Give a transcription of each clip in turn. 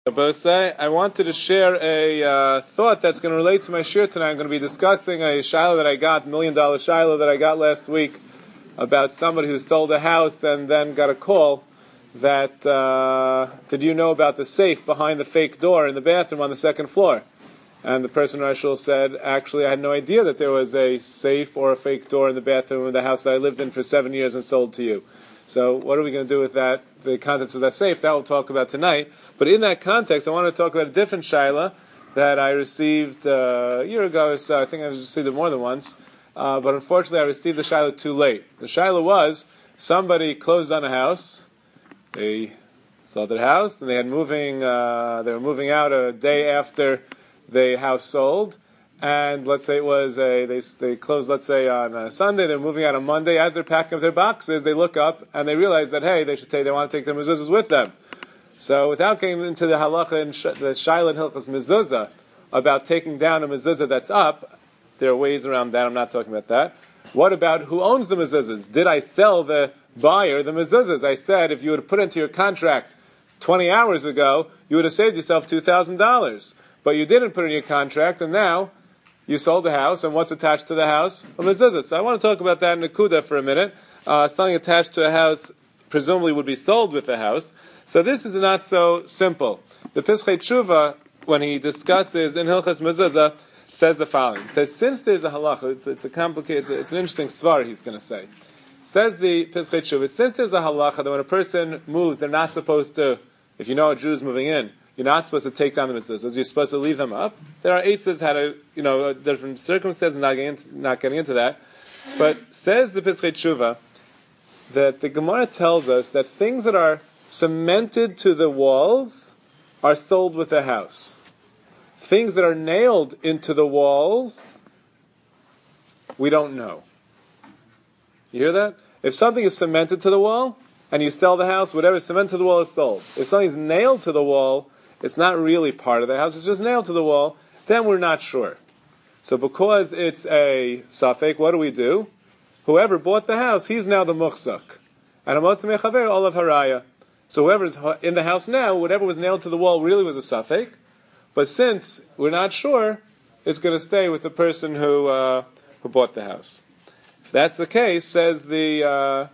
I wanted to share a thought that's going to relate to my shir tonight. I'm going to be discussing a shiloh that I got, $1 million shiloh that I got last week about somebody who sold a house and then got a call that, did you know about the safe behind the fake door in the bathroom on the second floor? And the person Rashul said, actually, I had no idea that there was a safe or a fake door in the bathroom of the house that I lived in for 7 years and sold to you. So what are we going to do with that? The contents of that safe, that we'll talk about tonight. But in that context, I want to talk about a different shaila that I received a year ago. So I think I received it more than once. But unfortunately, I received the shaila too late. The shaila was, somebody closed on a house. They sold their house, and they were moving out a day after the house sold. And let's say it was they closed, let's say, on a Sunday. They're moving out on Monday. As they're packing up their boxes, they look up and they realize that, hey, they want to take their mezuzahs with them. So without getting into the halacha and the shaila and hilchos mezuzah about taking down a mezuzah that's up, there are ways around that. I'm not talking about that. What about who owns the mezuzahs? Did I sell the buyer the mezuzahs? I said if you would have put into your contract 20 hours ago, you would have saved yourself $2,000. But you didn't put in your contract, and now you sold the house, and what's attached to the house? A mezuzah. So I want to talk about that in Nakuda for a minute. Something attached to a house presumably would be sold with the house. So this is not so simple. The Pischei Tshuva, when he discusses in Hilchas Mezuzah, says the following. He says, since there's a halacha, it's a complicated, it's an interesting svar he's going to say. Says the Pischei Tshuva, since there's a halacha that when a person moves, they're not supposed to, if you know a Jew's moving in, you're not supposed to take down the mezuzahs. You're supposed to leave them up. There are eitzes how to, different circumstances. Not getting into that. But says the Pischei Tshuva that the Gemara tells us that things that are cemented to the walls are sold with the house. Things that are nailed into the walls, we don't know. You hear that? If something is cemented to the wall and you sell the house, whatever is cemented to the wall is sold. If something's nailed to the wall, it's not really part of the house, it's just nailed to the wall, then we're not sure. So because it's a safek, what do? Whoever bought the house, he's now the muchzak. And amotz mechaver olav haraya. So whoever's in the house now, whatever was nailed to the wall really was a safek. But since we're not sure, it's going to stay with the person who bought the house. If that's the case, says the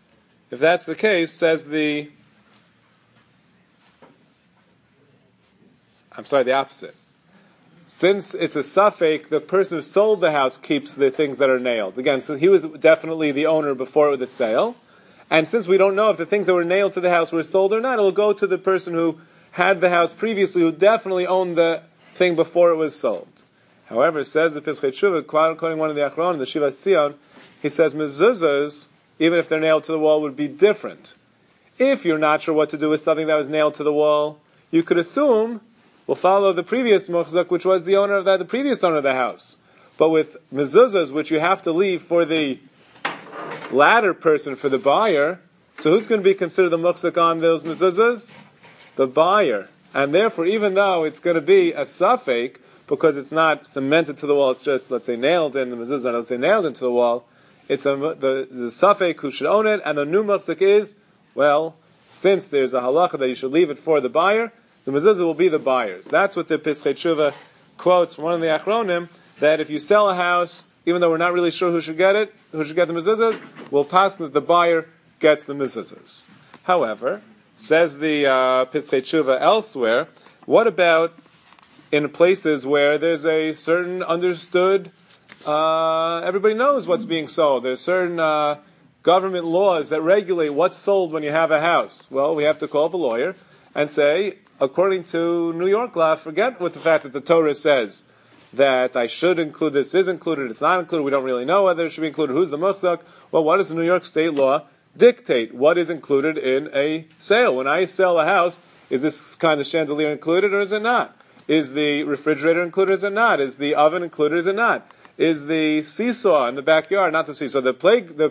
opposite. Since it's a safek, the person who sold the house keeps the things that are nailed. Again, so he was definitely the owner before the sale. And since we don't know if the things that were nailed to the house were sold or not, it'll go to the person who had the house previously, who definitely owned the thing before it was sold. However, says the Pischei Tshuva, quoting one of the Achron, the Shivas Tzion, he says mezuzahs, even if they're nailed to the wall, would be different. If you're not sure what to do with something that was nailed to the wall, you could assume we'll follow the previous muchzak, which was the previous owner of the house. But with mezuzahs, which you have to leave for the latter person, for the buyer, so who's going to be considered the muchzak on those mezuzahs? The buyer. And therefore, even though it's going to be a safek, because it's not cemented to the wall, it's just, let's say, nailed in the mezuzah, let's say nailed into the wall, it's the safek who should own it, and the new muchzak is, well, since there's a halacha that you should leave it for the buyer, the mezuzah will be the buyers. That's what the Pischei Tshuva quotes from one of the Achronim, that if you sell a house, even though we're not really sure who should get the mezuzahs, we'll pass that the buyer gets the mezuzahs. However, says the Pischei Tshuva elsewhere, what about in places where there's a certain understood, everybody knows what's being sold. There's certain government laws that regulate what's sold when you have a house. Well, we have to call up a lawyer and say, according to New York law, forget with the fact that the Torah says that I should include this, is included, it's not included, we don't really know whether it should be included, who's the muchzak. Well, what does the New York state law dictate? What is included in a sale? When I sell a house, is this kind of chandelier included or is it not? Is the refrigerator included or is it not? Is the oven included or is it not? Is the seesaw in the backyard, not the seesaw, the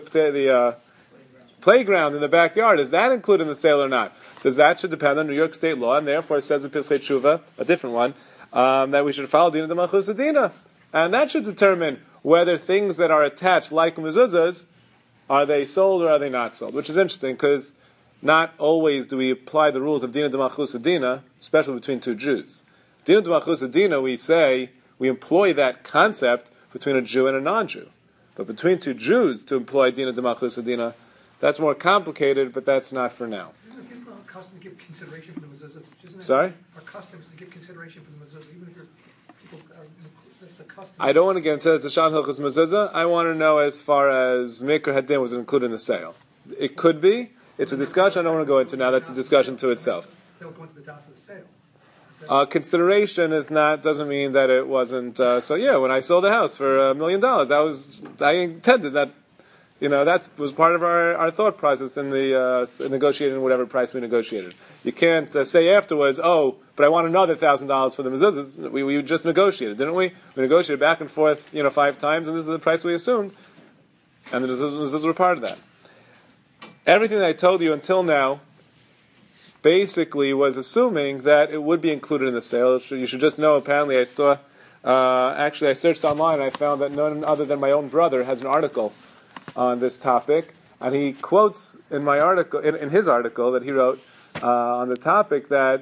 playground in the backyard, is that included in the sale or not? Does that should depend on New York state law, and therefore it says in Pischei Tshuva, a different one, that we should follow Dina de Malchus Dina. And that should determine whether things that are attached, like mezuzahs, are they sold or are they not sold? Which is interesting, because not always do we apply the rules of Dina D'Malchus Dina, especially between two Jews. Dina D'Malchus Dina, we say, we employ that concept between a Jew and a non-Jew. But between two Jews to employ Dina D'Malchus Dina, that's more complicated, but that's not for now. Isn't it our custom to give consideration for the mezuzah? Sorry? Our custom is to give consideration for the mezuzah, even if people are, that's the custom. I don't want to get into the Sha'an Hilchos Mezuzah. I want to know as far as Mikra Hadin was included in the sale. It could be. It's a discussion I don't want to go into now. That's a discussion to itself. They'll go into the dots of the sale. Consideration doesn't mean that it wasn't. When I sold the house for $1 million, I intended that. That was part of our thought process in the negotiating whatever price we negotiated. You can't say afterwards, but I want another $1,000 for the mezuzahs. We just negotiated, didn't we? We negotiated back and forth, 5 times, and this is the price we assumed. And the mezuzahs were part of that. Everything that I told you until now basically was assuming that it would be included in the sale. You should just know, apparently I saw, I searched online and I found that none other than my own brother has an article on this topic, and he quotes in my article, in his article that he wrote on the topic, that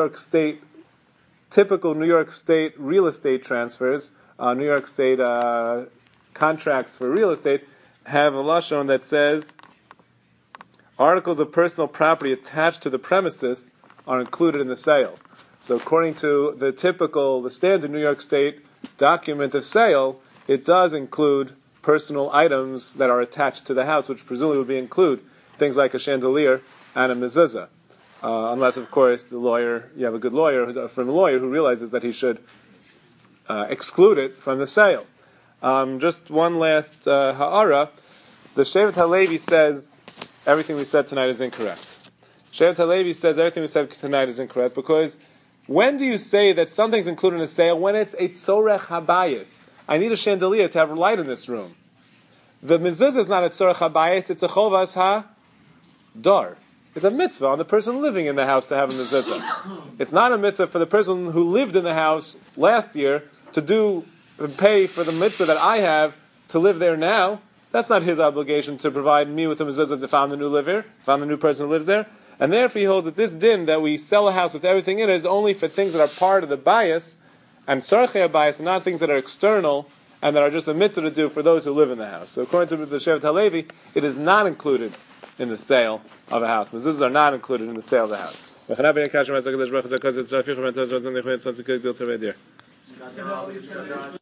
typical New York State real estate transfers, New York State contracts for real estate, have a lashon that says articles of personal property attached to the premises are included in the sale. So according to the standard New York State document of sale, it does include personal items that are attached to the house, which presumably would include things like a chandelier and a mezuzah. Unless, of course, you have a good lawyer who realizes that he should exclude it from the sale. Just one last ha'ara. The Shevet HaLevi says everything we said tonight is incorrect. Shevet HaLevi says everything we said tonight is incorrect because when do you say that something's included in a sale? When it's a tzorech habayis. I need a chandelier to have light in this room. The mezuzah is not a tzorech habayis, it's a chovas ha-dar. It's a mitzvah on the person living in the house to have a mezuzah. It's not a mitzvah for the person who lived in the house last year to pay for the mitzvah that I have to live there now. That's not his obligation to provide me with a mezuzah to found the new person who lives there. And therefore he holds that this din that we sell a house with everything in it is only for things that are part of the bias, and tzarechei bias, and not things that are external and that are just a mitzvah to do for those who live in the house. So according to the Shevet HaLevi, it is not included in the sale of a house. Mezuzahs are not included in the sale of the house.